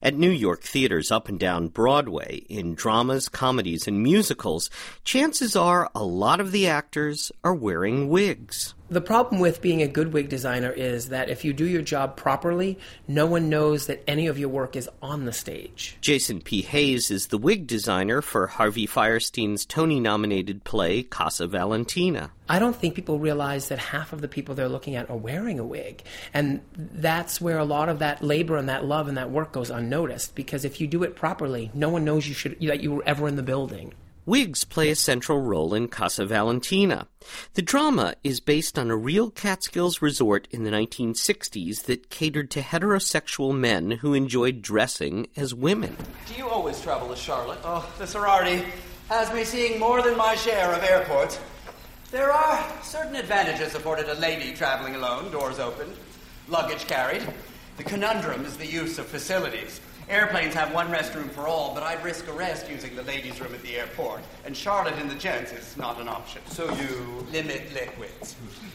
At New York theaters up and down Broadway, in dramas, comedies, and musicals, chances are a lot of the actors are wearing wigs. The problem with being a good wig designer is that if you do your job properly, no one knows that any of your work is on the stage. Jason P. Hayes is the wig designer for Harvey Fierstein's Tony-nominated play Casa Valentina. I don't think people realize that half of the people they're looking at are wearing a wig. And that's where a lot of that labor and that love and that work goes unnoticed. Because if you do it properly, no one knows that you were ever in the building. Wigs play a central role in Casa Valentina. The drama is based on a real Catskills resort in the 1960s that catered to heterosexual men who enjoyed dressing as women. Do you always travel to Charlotte? Oh, the sorority has me seeing more than my share of airports. There are certain advantages afforded a lady traveling alone, doors open, luggage carried. The conundrum is the use of facilities. Airplanes have one restroom for all, but I'd risk arrest using the ladies' room at the airport. And Charlotte in the gents is not an option. So you limit liquids.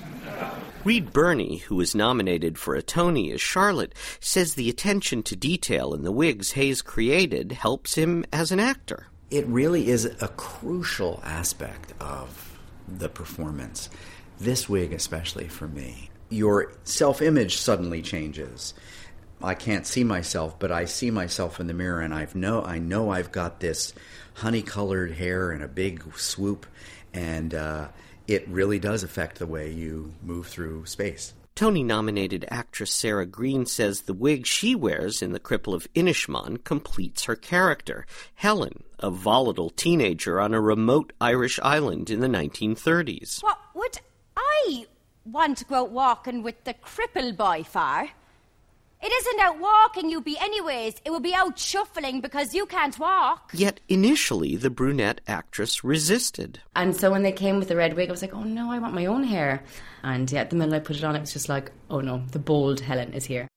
Reed Birney, who was nominated for a Tony as Charlotte, says the attention to detail in the wigs Hayes created helps him as an actor. It really is a crucial aspect of the performance. This wig especially for me. Your self-image suddenly changes. I can't see myself, but I see myself in the mirror, and I know I've got this honey-colored hair and a big swoop, and it really does affect the way you move through space. Tony-nominated actress Sarah Greene says the wig she wears in The Cripple of Inishmaan completes her character, Helen, a volatile teenager on a remote Irish island in the 1930s. What would I want to go out walking with the cripple boy for? It isn't out walking you'd be anyways. It would be out shuffling because you can't walk. Yet initially, the brunette actress resisted. And so when they came with the red wig, I was like, oh no, I want my own hair. And yeah, the minute I put it on, it was just like, oh no, the bold Helen is here.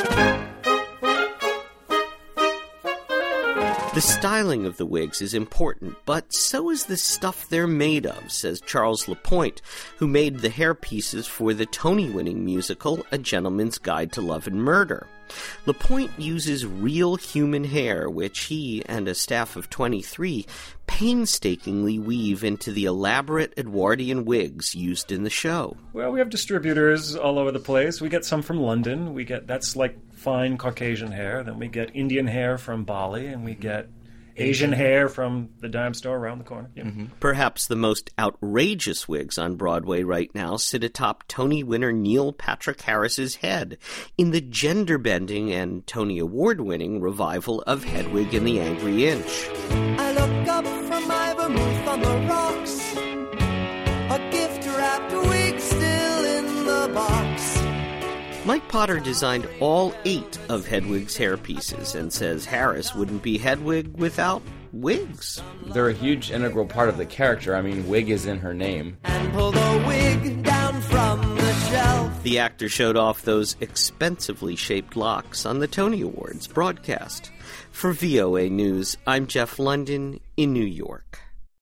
The styling of the wigs is important, but so is the stuff they're made of, says Charles Lapointe, who made the hairpieces for the Tony-winning musical A Gentleman's Guide to Love and Murder. Lapointe uses real human hair, which he and a staff of 23 painstakingly weave into the elaborate Edwardian wigs used in the show. Well, we have distributors all over the place. We get some from London. That's like fine Caucasian hair. Then we get Indian hair from Bali, and we get Asian hair from the dime store around the corner. Yeah. Mm-hmm. Perhaps the most outrageous wigs on Broadway right now sit atop Tony winner Neil Patrick Harris's head in the gender-bending and Tony Award-winning revival of Hedwig and the Angry Inch. I look up from my vermouth on the rocks, a gift-wrapped wig still in the box. Mike Potter designed all 8 of Hedwig's hairpieces and says Harris wouldn't be Hedwig without wigs. They're a huge integral part of the character. I mean, wig is in her name. And pull the wig down from the shelf. The actor showed off those expensively shaped locks on the Tony Awards broadcast. For VOA News, I'm Jeff London in New York.